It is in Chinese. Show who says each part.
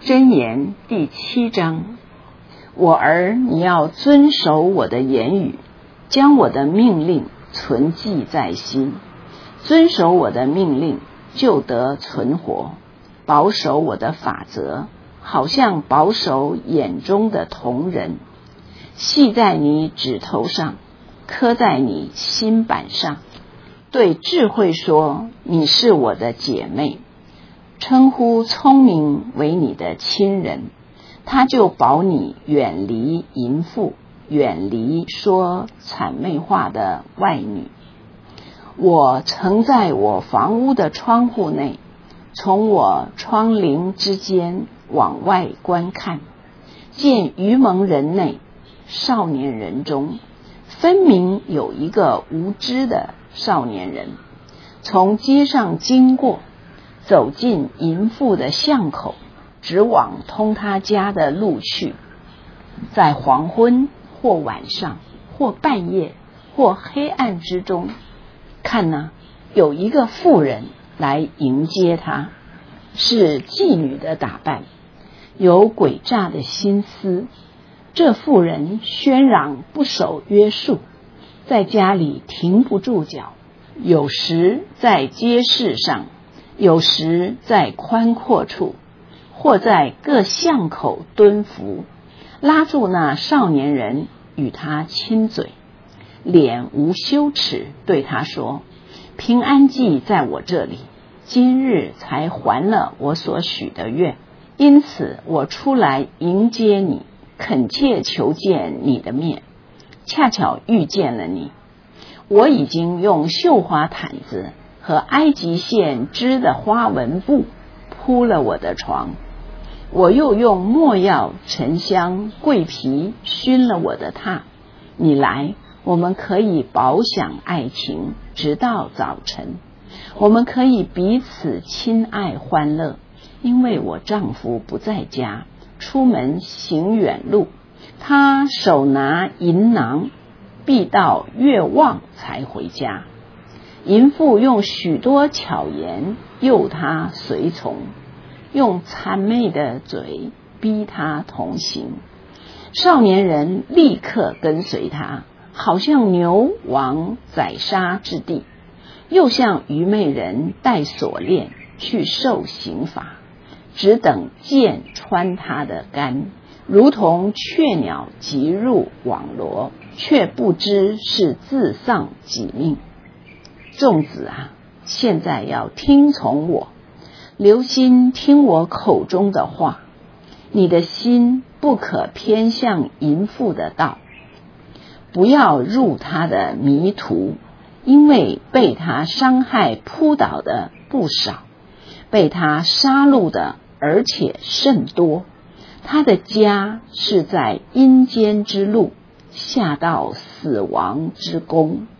Speaker 1: 箴言第7章，我儿，你要遵守我的言语，将我的命令存记在心。遵守我的命令，就得存活；保守我的法则，好像保守眼中的瞳人。系在你指头上，刻在你心板上。对智慧说，你是我的姐妹；称呼聪明为你的亲人，他就保你远离淫妇，远离说谄媚话的外女。我曾在我房屋的窗户内，从我窗棂之间往外观看，见愚蒙人内，少年人中，分明有一个无知的少年人，从街上经过，走进淫妇的巷口，直往通他家的路去。在黄昏或晚上或半夜或黑暗之中，看哪，有一个妇人来迎接他，是妓女的打扮，有诡诈的心思。这妇人喧嚷不守约束，在家里停不住脚，有时在街市上，有时在宽阔处，或在各巷口蹲伏，拉住那少年人与他亲嘴，脸无羞耻，对他说：平安祭在我这里，今日才还了我所许的愿，因此我出来迎接你，恳切求见你的面，恰巧遇见了你。我已经用绣花毯子和埃及线织的花纹布铺了我的床，我又用没药、沉香、桂皮熏了我的榻。你来，我们可以饱享爱情，直到早晨。我们可以彼此亲爱欢乐，因为我丈夫不在家，出门行远路，他手拿银囊，必到月望才回家。淫妇用许多巧言诱他随从，用谄媚的嘴逼他同行。少年人立刻跟随他，好像牛往宰杀之地，又像愚昧人带锁链去受刑罚，只等箭穿他的肝，如同雀鸟急入网罗，却不知是自丧己命。众子啊，现在要听从我，留心听我口中的话。你的心不可偏向淫妇的道，不要入他的迷途，因为被他伤害扑倒的不少，被他杀戮的而且甚多。他的家是在阴间之路，下到死亡之宫。